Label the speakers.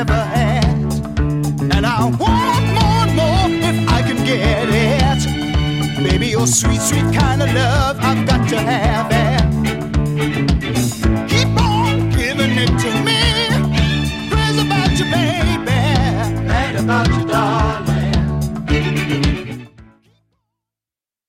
Speaker 1: ever had. And I want more and more if I can get it. Baby, your sweet, sweet kind of love, I've got to have it.